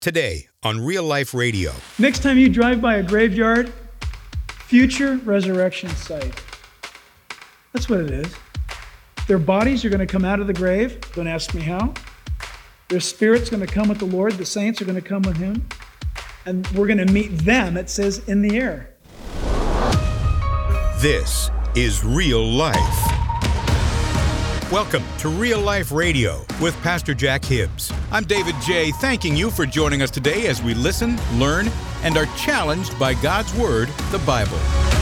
Today on Real Life Radio. Next time you drive by a graveyard, future resurrection site. That's what it is. Their bodies are going to come out of the grave. Don't ask me how. Their spirit's going to come with the Lord. The saints are going to come with Him. And we're going to meet them, it says, in the air. This is Real Life. Welcome to Real Life Radio with Pastor Jack Hibbs. I'm David J., thanking you for joining us today as we listen, learn, and are challenged by God's Word, the Bible.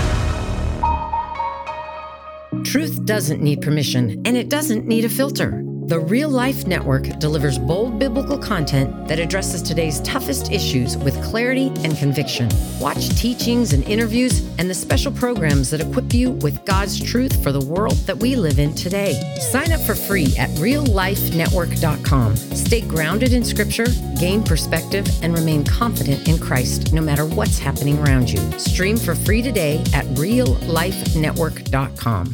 Truth doesn't need permission, and it doesn't need a filter. The Real Life Network delivers bold biblical content that addresses today's toughest issues with clarity and conviction. Watch teachings and interviews and the special programs that equip you with God's truth for the world that we live in today. Sign up for free at reallifenetwork.com. Stay grounded in Scripture, gain perspective, and remain confident in Christ no matter what's happening around you. Stream for free today at reallifenetwork.com.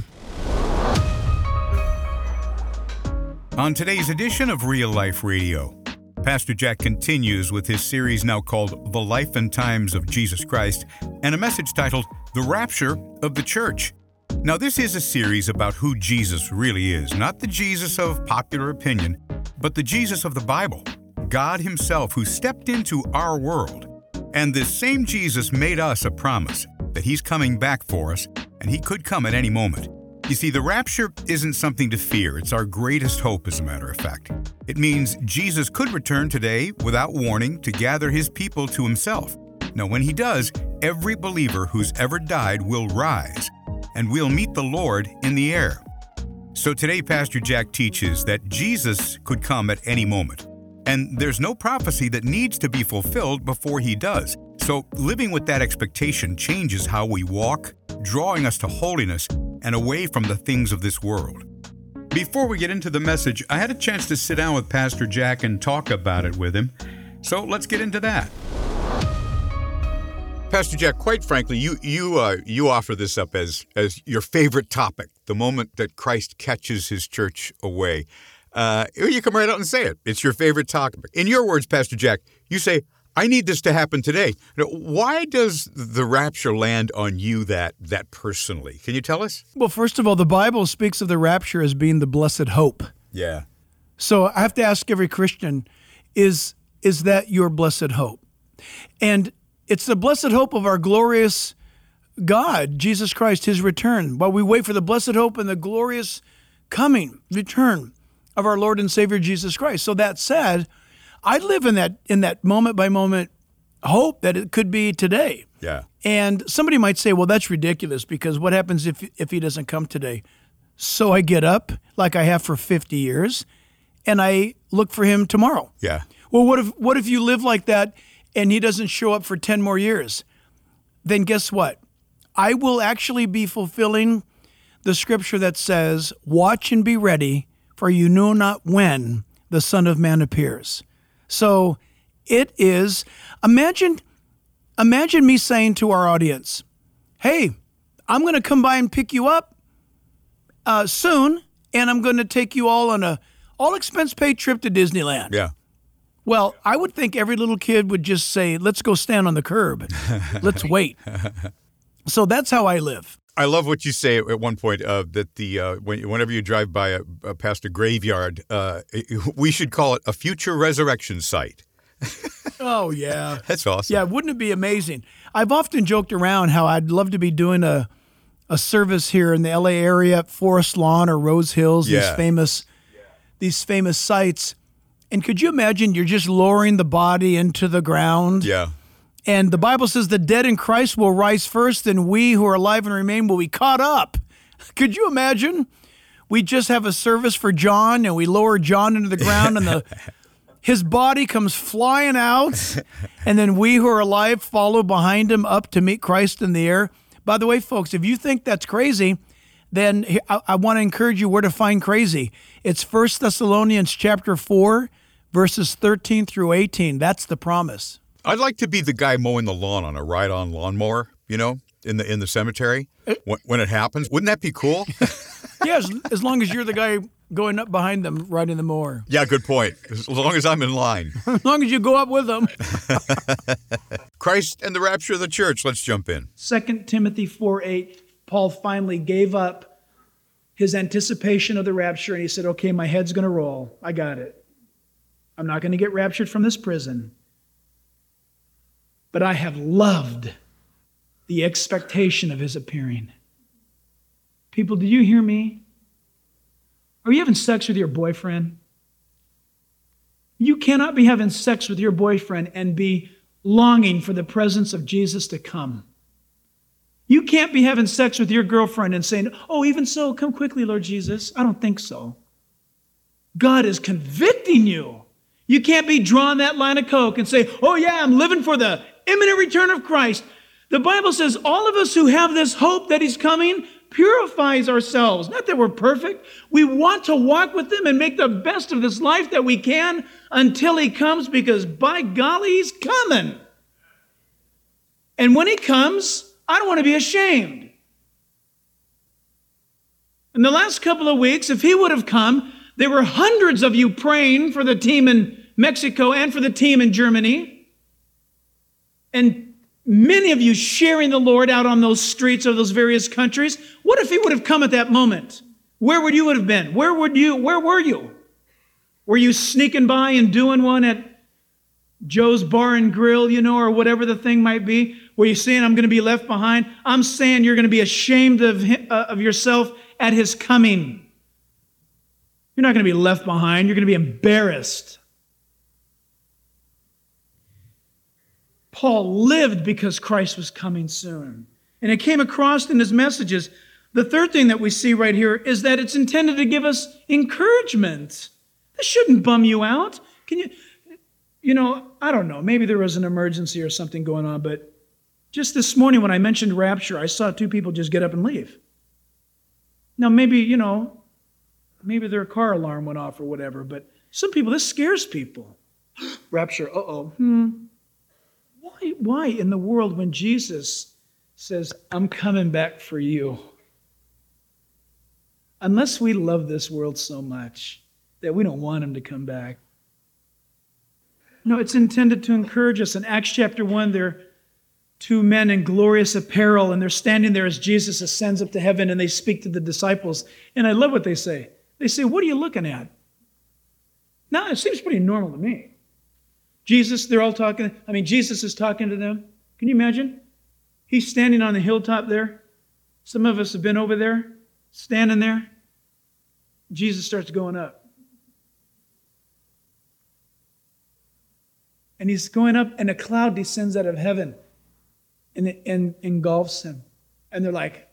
On today's edition of Real Life Radio, Pastor Jack continues with his series now called The Life and Times of Jesus Christ, and a message titled The Rapture of the Church. Now, this is a series about who Jesus really is, not the Jesus of popular opinion, but the Jesus of the Bible, God Himself who stepped into our world. And this same Jesus made us a promise that He's coming back for us, and He could come at any moment. You see, the rapture isn't something to fear. It's our greatest hope, as a matter of fact. It means Jesus could return today without warning to gather His people to Himself. Now, when He does, every believer who's ever died will rise, and we'll meet the Lord in the air. So today, Pastor Jack teaches that Jesus could come at any moment, and there's no prophecy that needs to be fulfilled before He does. So living with that expectation changes how we walk, drawing us to holiness and away from the things of this world. Before we get into the message, I had a chance to sit down with Pastor Jack and talk about it with him. So let's get into that. Pastor Jack, quite frankly, you offer this up as your favorite topic, the moment that Christ catches His church away. You come right out and say it. It's your favorite topic. In your words, Pastor Jack, you say, I need this to happen today. Now, why does the rapture land on you that personally? Can you tell us? Well, first of all, the Bible speaks of the rapture as being the blessed hope. Yeah. So I have to ask every Christian, is that your blessed hope? And it's the blessed hope of our glorious God, Jesus Christ, His return, while we wait for the blessed hope and the glorious coming, return of our Lord and Savior Jesus Christ. So that said, I live in that moment by moment hope that it could be today. Yeah. And somebody might say, well, that's ridiculous because what happens if He doesn't come today? So I get up like I have for 50 years and I look for Him tomorrow. Yeah. Well, what if you live like that and He doesn't show up for 10 more years? Then guess what? I will actually be fulfilling the scripture that says, watch and be ready, for you know not when the Son of Man appears. So it is, imagine me saying to our audience, hey, I'm going to come by and pick you up soon, and I'm going to take you all on a all-expense-paid trip to Disneyland. Yeah. Well, I would think every little kid would just say, let's go stand on the curb. Let's wait. So that's how I live. I love what you say at one point that whenever you drive by past a graveyard, we should call it a future resurrection site. Oh, yeah. That's awesome. Yeah, wouldn't it be amazing? I've often joked around how I'd love to be doing a service here in the LA area at Forest Lawn or Rose Hills, these famous sites. And could you imagine you're just lowering the body into the ground? Yeah. And the Bible says the dead in Christ will rise first, and we who are alive and remain will be caught up. Could you imagine? We just have a service for John, and we lower John into the ground, and his body comes flying out, and then we who are alive follow behind him up to meet Christ in the air. By the way, folks, if you think that's crazy, then I want to encourage you where to find crazy. It's 1 Thessalonians chapter 4, verses 13 through 18. That's the promise. I'd like to be the guy mowing the lawn on a ride-on lawnmower, in the cemetery when it happens. Wouldn't that be cool? Yeah, as long as you're the guy going up behind them, riding the mower. Yeah, good point. As long as I'm in line. As long as you go up with them. Christ and the rapture of the church. Let's jump in. 2 Timothy 4:8, Paul finally gave up his anticipation of the rapture, and he said, okay, my head's going to roll. I got it. I'm not going to get raptured from this prison. But I have loved the expectation of his appearing. People, do you hear me? Are you having sex with your boyfriend? You cannot be having sex with your boyfriend and be longing for the presence of Jesus to come. You can't be having sex with your girlfriend and saying, oh, even so, come quickly, Lord Jesus. I don't think so. God is convicting you. You can't be drawing that line of coke and say, oh yeah, I'm living for the imminent return of Christ. The Bible says all of us who have this hope that he's coming purifies ourselves. Not that we're perfect. We want to walk with him and make the best of this life that we can until he comes, because by golly, he's coming. And when he comes, I don't want to be ashamed. In the last couple of weeks, if he would have come, there were hundreds of you praying for the team in Mexico and for the team in Germany. And many of you sharing the Lord out on those streets of those various countries. What if he would have come at that moment? Where would you have been? Where were you? Were you sneaking by and doing one at Joe's Bar and Grill, or whatever the thing might be? Were you saying, I'm going to be left behind? I'm saying you're going to be ashamed of yourself at his coming. You're not going to be left behind. You're going to be embarrassed. Paul lived because Christ was coming soon. And it came across in his messages. The third thing that we see right here is that it's intended to give us encouragement. This shouldn't bum you out. Can you, I don't know, maybe there was an emergency or something going on, but just this morning when I mentioned rapture, I saw two people just get up and leave. Now maybe, maybe their car alarm went off or whatever, but some people, this scares people. Rapture, Why in the world when Jesus says, I'm coming back for you? Unless we love this world so much that we don't want him to come back. No, it's intended to encourage us. In Acts chapter 1, there are two men in glorious apparel, and they're standing there as Jesus ascends up to heaven, and they speak to the disciples. And I love what they say. They say, what are you looking at? Now, it seems pretty normal to me. Jesus, they're all talking. Jesus is talking to them. Can you imagine? He's standing on the hilltop there. Some of us have been over there, standing there. Jesus starts going up. And he's going up, and a cloud descends out of heaven and engulfs him. And they're like,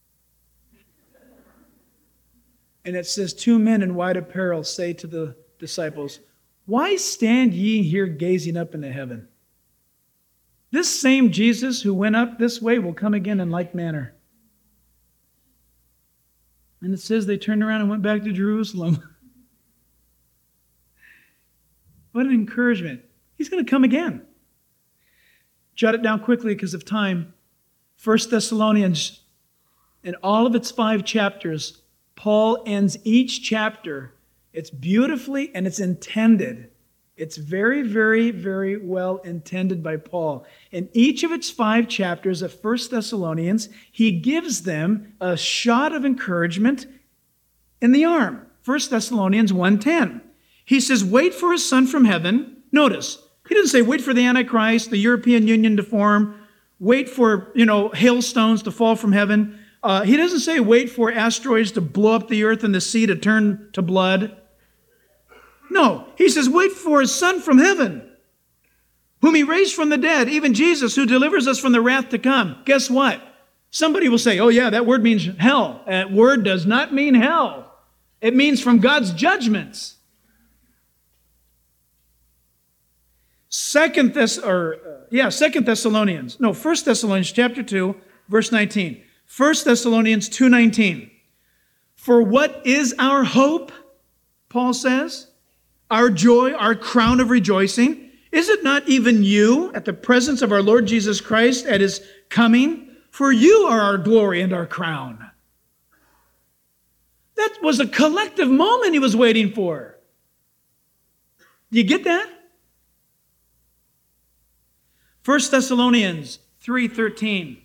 and it says, two men in white apparel say to the disciples, why stand ye here gazing up into heaven? This same Jesus who went up this way will come again in like manner. And it says they turned around and went back to Jerusalem. What an encouragement. He's going to come again. Jot it down quickly because of time. 1 Thessalonians, in all of its 5 chapters, Paul ends each chapter. It's beautifully and it's intended. It's very, very, very well intended by Paul. In each of its 5 chapters of 1 Thessalonians, he gives them a shot of encouragement in the arm. 1 Thessalonians 1:10. He says, wait for his son from heaven. Notice, he doesn't say wait for the Antichrist, the European Union to form, wait for, hailstones to fall from heaven. He doesn't say wait for asteroids to blow up the earth and the sea to turn to blood. No, he says wait for his son from heaven, whom he raised from the dead, even Jesus, who delivers us from the wrath to come. Guess what? Somebody will say, oh yeah, that word means hell. That word does not mean hell. It means from God's judgments. 1 Thessalonians chapter 2, verse 19. 1 Thessalonians 2:19. For what is our hope, Paul says? Our joy, our crown of rejoicing? Is it not even you at the presence of our Lord Jesus Christ at his coming? For you are our glory and our crown. That was a collective moment he was waiting for. Do you get that? 1 Thessalonians 3:13.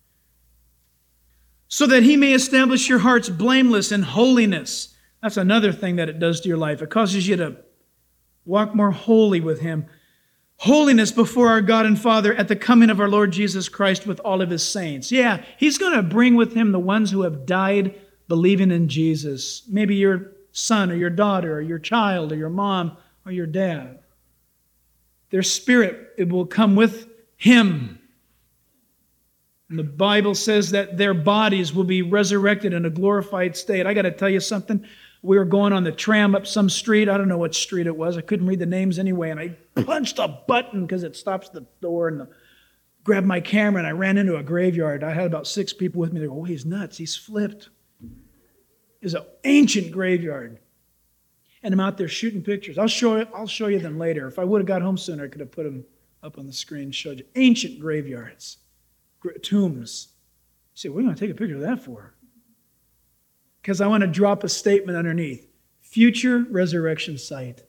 So that he may establish your hearts blameless in holiness. That's another thing that it does to your life. It causes you to walk more holy with him. Holiness before our God and Father at the coming of our Lord Jesus Christ with all of his saints. Yeah, he's going to bring with him the ones who have died believing in Jesus. Maybe your son or your daughter or your child or your mom or your dad. Their spirit, it will come with him. And the Bible says that their bodies will be resurrected in a glorified state. I got to tell you something. We were going on the tram up some street. I don't know what street it was. I couldn't read the names anyway. And I punched a button because it stops the door and grabbed my camera and I ran into a graveyard. I had about 6 people with me. They go, oh, he's nuts. He's flipped. It's an ancient graveyard. And I'm out there shooting pictures. I'll show you them later. If I would have got home sooner, I could have put them up on the screen and showed you. Ancient graveyards. Tombs. You say, what are you going to take a picture of that for? Because I want to drop a statement underneath. Future resurrection site.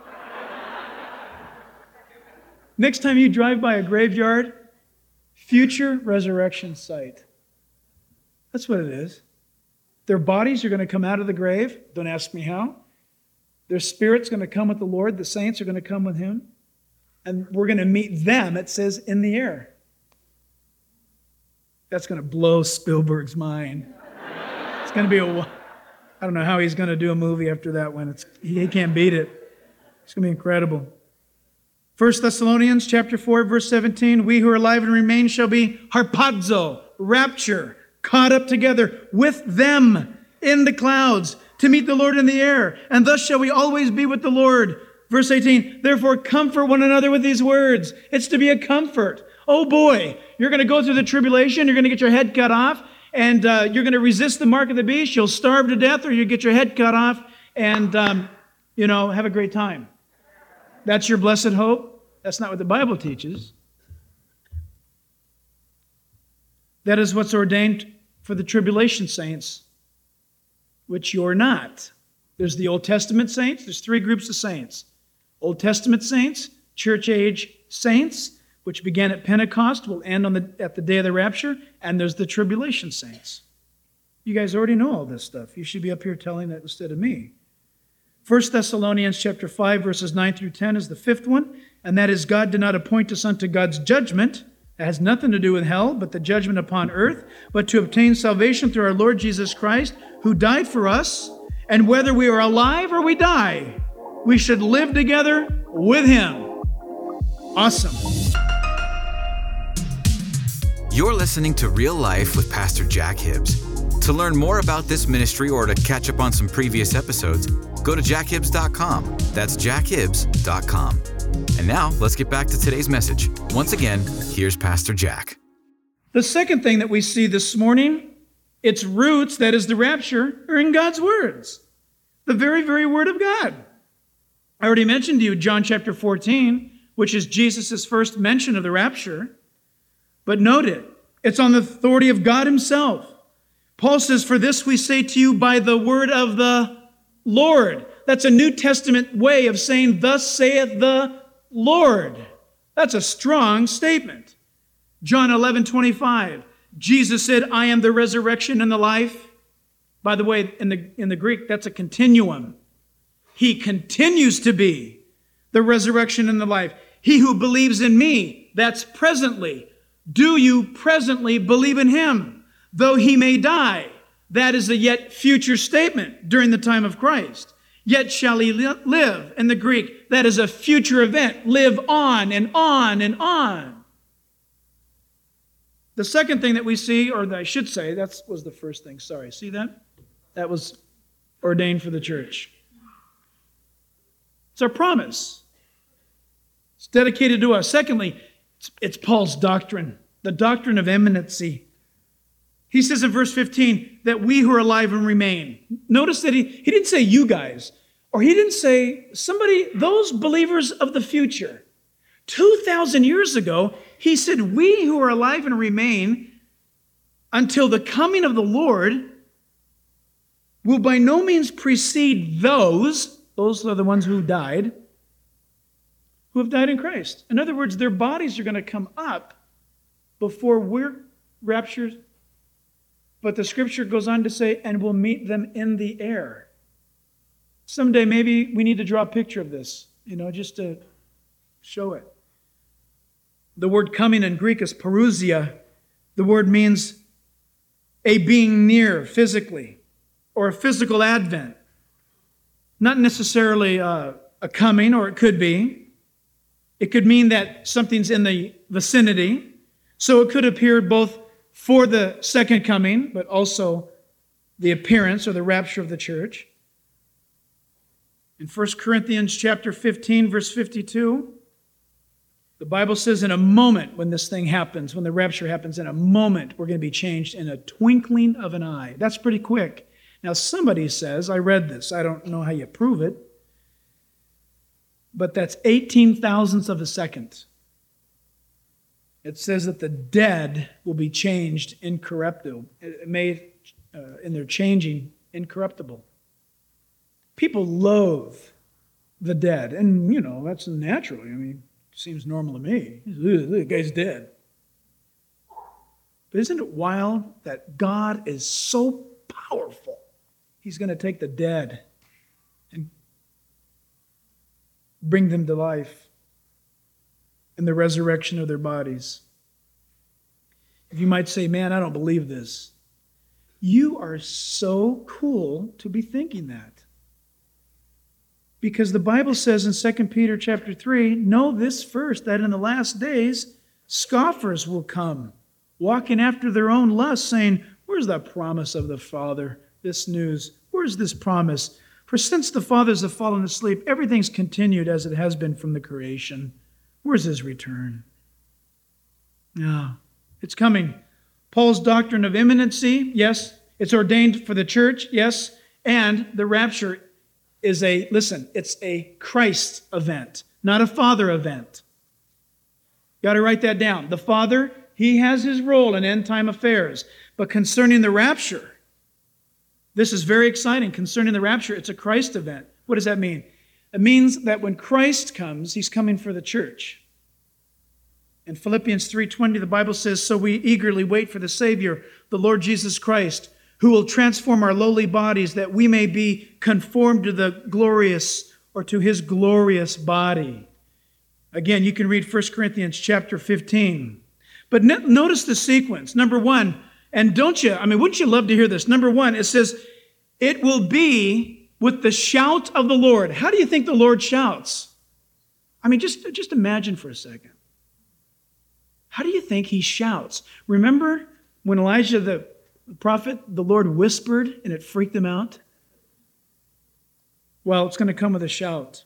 Next time you drive by a graveyard, future resurrection site. That's what it is. Their bodies are going to come out of the grave. Don't ask me how. Their spirit's going to come with the Lord. The saints are going to come with him. And we're going to meet them, it says, in the air. That's going to blow Spielberg's mind. It's going to be I don't know how he's going to do a movie after that one. He can't beat it. It's going to be incredible. 1 Thessalonians chapter 4, verse 17, we who are alive and remain shall be harpazo, rapture, caught up together with them in the clouds to meet the Lord in the air. And thus shall we always be with the Lord. Verse 18, therefore comfort one another with these words. It's to be a comfort. Oh boy, you're going to go through the tribulation. You're going to get your head cut off. And you're going to resist the mark of the beast. You'll starve to death or you get your head cut off. And, have a great time. That's your blessed hope. That's not what the Bible teaches. That is what's ordained for the tribulation saints, which you're not. There's the Old Testament saints. There's 3 groups of saints. Old Testament saints, church age saints, which began at Pentecost, will end at the day of the rapture, and there's the tribulation saints. You guys already know all this stuff. You should be up here telling that instead of me. 1 Thessalonians chapter 5, verses 9 through 10 is the 5th one, and that is God did not appoint us unto God's judgment. It has nothing to do with hell, but the judgment upon earth, but to obtain salvation through our Lord Jesus Christ, who died for us, and whether we are alive or we die, we should live together with him. Awesome. You're listening to Real Life with Pastor Jack Hibbs. To learn more about this ministry or to catch up on some previous episodes, go to jackhibbs.com. That's jackhibbs.com. And now, let's get back to today's message. Once again, here's Pastor Jack. The second thing that we see this morning, its roots, that is the rapture, are in God's words. The very, very word of God. I already mentioned to you John chapter 14, which is Jesus' first mention of the rapture. But note it, it's on the authority of God himself. Paul says, for this we say to you by the word of the Lord. That's a New Testament way of saying, thus saith the Lord. That's a strong statement. John 11:25, Jesus said, I am the resurrection and the life. By the way, in the Greek, that's a continuum. He continues to be the resurrection and the life. He who believes in me, that's presently. Do you presently believe in him? Though he may die, that is a yet future statement during the time of Christ. Yet shall he live. In the Greek, that is a future event. Live on and on and on. The second thing that we see, or that I should say, that was the first thing. Sorry, see that? That was ordained for the church. It's our promise. It's dedicated to us. Secondly, it's Paul's doctrine, the doctrine of imminency. He says in verse 15 that we who are alive and remain. Notice that he didn't say you guys, or he didn't say somebody, those believers of the future. 2,000 years ago, he said we who are alive and remain until the coming of the Lord will by no means precede those are the ones who have died in Christ. In other words, their bodies are going to come up before we're raptured. But the scripture goes on to say, and we'll meet them in the air. Someday maybe we need to draw a picture of this, just to show it. The word coming in Greek is parousia. The word means a being near physically, or a physical advent. Not necessarily a coming, or it could be. It could mean that something's in the vicinity. So it could appear both for the second coming, but also the appearance or the rapture of the church. In 1 Corinthians chapter 15, verse 52, the Bible says in a moment when this thing happens, when the rapture happens, in a moment we're going to be changed in a twinkling of an eye. That's pretty quick. Now somebody says, I read this, I don't know how you prove it, but that's 18 thousandths of a second. It says that the dead will be changed incorruptible. And they're changing incorruptible. People loathe the dead. And, that's natural. It seems normal to me. The guy's dead. But isn't it wild that God is so powerful? He's going to take the dead and bring them to life in the resurrection of their bodies. If you might say, man, I don't believe this. You are so cool to be thinking that. Because the Bible says in 2 Peter chapter 3, know this first, that in the last days, scoffers will come, walking after their own lusts, saying, where's the promise of the Father? This news, where's this promise? For since the fathers have fallen asleep, everything's continued as it has been from the creation. Where's his return? No, it's coming. Paul's doctrine of imminency, yes. It's ordained for the church, yes. And the rapture is it's a Christ event, not a Father event. You got to write that down. The Father, he has his role in end-time affairs. But concerning the rapture, this is very exciting. Concerning the rapture, it's a Christ event. What does that mean? It means that when Christ comes, he's coming for the church. In Philippians 3:20, the Bible says, so we eagerly wait for the Savior, the Lord Jesus Christ, who will transform our lowly bodies that we may be conformed to the glorious, or to his glorious body. Again, you can read 1 Corinthians chapter 15. But notice the sequence. Number one, and wouldn't you love to hear this? Number one, it says, it will be with the shout of the Lord. How do you think the Lord shouts? Just imagine for a second. How do you think he shouts? Remember when Elijah the prophet, the Lord whispered and it freaked him out? Well, it's going to come with a shout.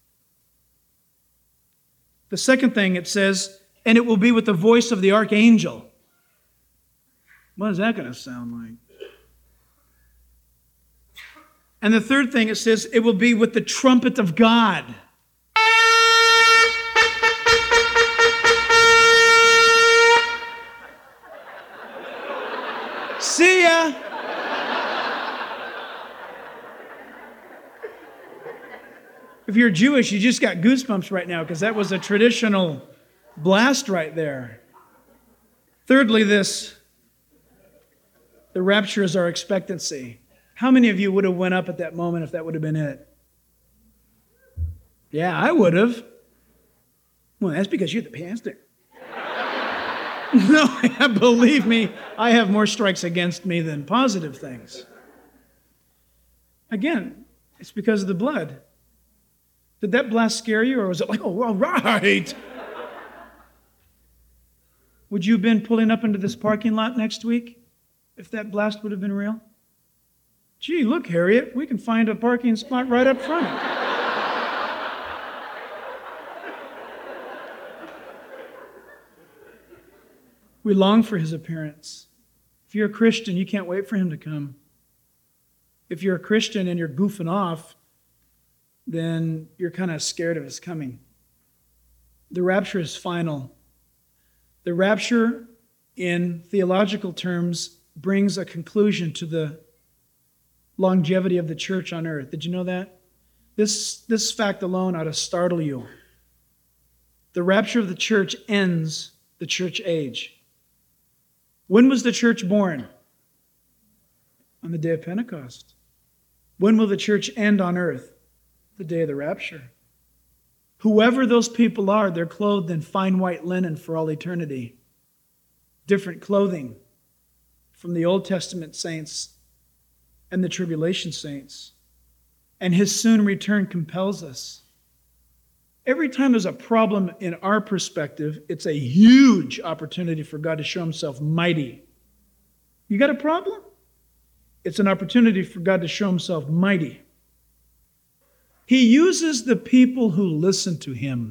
The second thing it says, and it will be with the voice of the archangel. What is that going to sound like? And the third thing it says, it will be with the trumpet of God. See ya! If you're Jewish, you just got goosebumps right now because that was a traditional blast right there. Thirdly, the rapture is our expectancy. How many of you would have went up at that moment if that would have been it? Yeah, I would have. Well, that's because you're the pastor. No, believe me, I have more strikes against me than positive things. Again, it's because of the blood. Did that blast scare you, or was it like, oh, all right? Would you have been pulling up into this parking lot next week if that blast would have been real? Gee, look, Harriet, we can find a parking spot right up front. We long for his appearance. If you're a Christian, you can't wait for him to come. If you're a Christian and you're goofing off, then you're kind of scared of his coming. The rapture is final. The rapture, in theological terms, brings a conclusion to the longevity of the church on earth. Did you know that? This fact alone ought to startle you. The rapture of the church ends the church age. When was the church born? On the day of Pentecost. When will the church end on earth? The day of the rapture. Whoever those people are, they're clothed in fine white linen for all eternity. Different clothing from the Old Testament saints and the tribulation saints. And his soon return compels us. Every time there's a problem in our perspective, it's a huge opportunity for God to show himself mighty. You got a problem? It's an opportunity for God to show himself mighty. He uses the people who listen to him.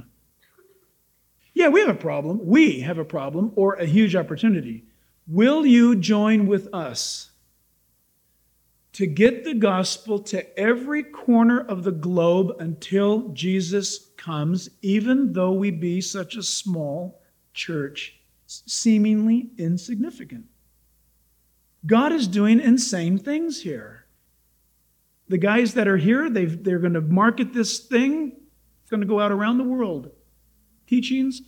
Yeah, we have a problem. We have a problem or a huge opportunity. Will you join with us to get the gospel to every corner of the globe until Jesus comes, even though we be such a small church, seemingly insignificant? God is doing insane things here. The guys that are here, they're going to market this thing. It's going to go out around the world. Teachings,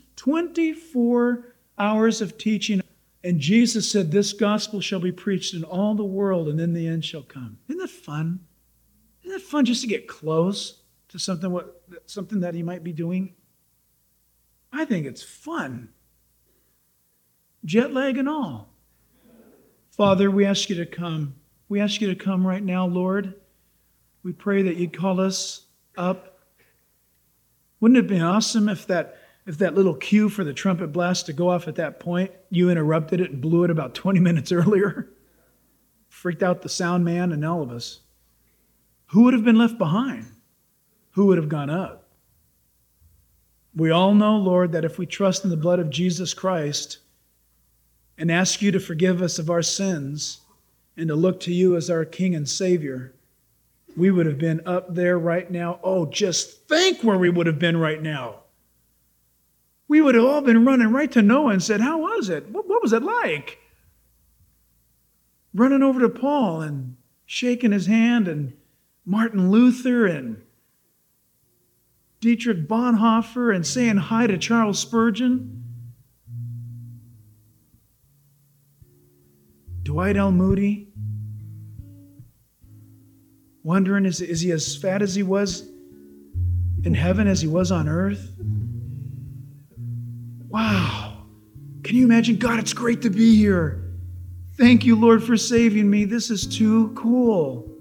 24 hours of teaching. And Jesus said, this gospel shall be preached in all the world, and then the end shall come. Isn't that fun? Isn't that fun just to get close to something that he might be doing? I think it's fun. Jet lag and all. Father, we ask you to come. We ask you to come right now, Lord. We pray that you'd call us up. Wouldn't it have been awesome if that little cue for the trumpet blast to go off at that point, you interrupted it and blew it about 20 minutes earlier? Freaked out the sound man and all of us. Who would have been left behind? Who would have gone up? We all know, Lord, that if we trust in the blood of Jesus Christ and ask you to forgive us of our sins and to look to you as our King and Savior, we would have been up there right now. Oh, just think where we would have been right now. We would have all been running right to Noah and said, how was it? What was it like? Running over to Paul and shaking his hand, and Martin Luther and Dietrich Bonhoeffer, and saying hi to Charles Spurgeon. Dwight L. Moody. Wondering, is he as fat as he was in heaven as he was on earth? Wow. Can you imagine? God, it's great to be here. Thank you, Lord, for saving me. This is too cool.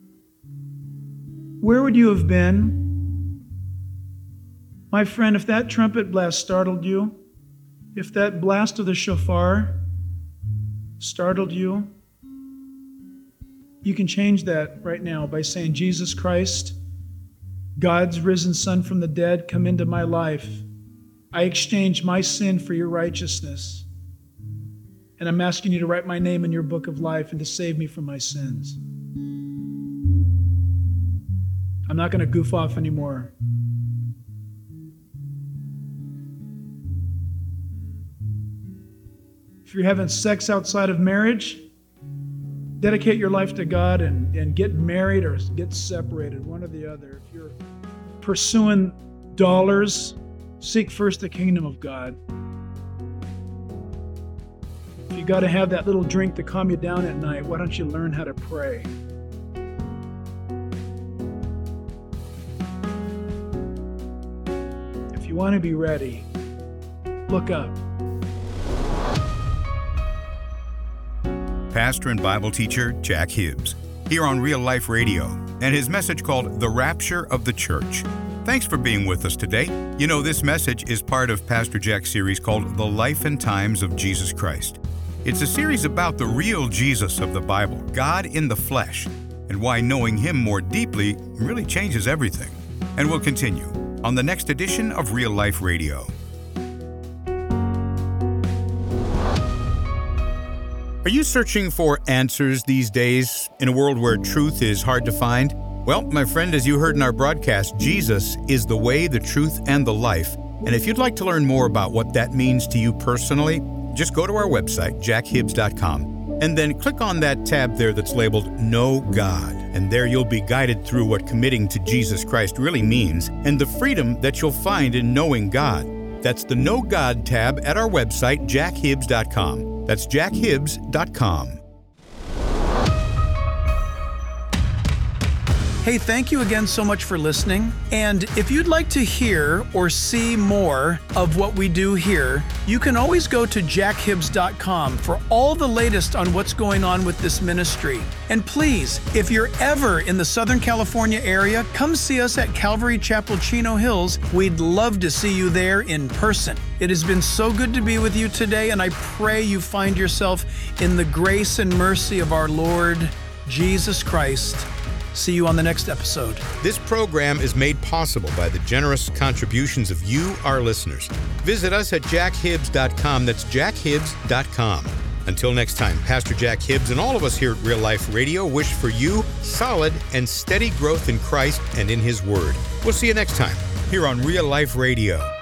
Where would you have been? My friend, if that trumpet blast startled you, if that blast of the shofar startled you, you can change that right now by saying, Jesus Christ, God's risen Son from the dead, come into my life. I exchange my sin for your righteousness. And I'm asking you to write my name in your book of life and to save me from my sins. I'm not going to goof off anymore. If you're having sex outside of marriage, dedicate your life to God and get married or get separated, one or the other. If you're pursuing dollars, seek first the kingdom of God. If you got to have that little drink to calm you down at night, why don't you learn how to pray? If you want to be ready, look up. Pastor and Bible teacher Jack Hibbs, here on Real Life Radio, and his message called The Rapture of the Church. Thanks for being with us today. You know, this message is part of Pastor Jack's series called The Life and Times of Jesus Christ. It's a series about the real Jesus of the Bible, God in the flesh, and why knowing him more deeply really changes everything. And we'll continue on the next edition of Real Life Radio. Are you searching for answers these days in a world where truth is hard to find? Well, my friend, as you heard in our broadcast, Jesus is the way, the truth, and the life. And if you'd like to learn more about what that means to you personally, just go to our website, jackhibbs.com, and then click on that tab there that's labeled Know God. and there you'll be guided through what committing to Jesus Christ really means and the freedom that you'll find in knowing God. That's the Know God tab at our website, jackhibbs.com. That's jackhibbs.com. Hey, thank you again so much for listening. And if you'd like to hear or see more of what we do here, you can always go to jackhibbs.com for all the latest on what's going on with this ministry. And please, if you're ever in the Southern California area, come see us at Calvary Chapel, Chino Hills. We'd love to see you there in person. It has been so good to be with you today, and I pray you find yourself in the grace and mercy of our Lord Jesus Christ. See you on the next episode. This program is made possible by the generous contributions of you, our listeners. Visit us at jackhibbs.com. That's jackhibbs.com. Until next time, Pastor Jack Hibbs and all of us here at Real Life Radio wish for you solid and steady growth in Christ and in His Word. We'll see you next time here on Real Life Radio.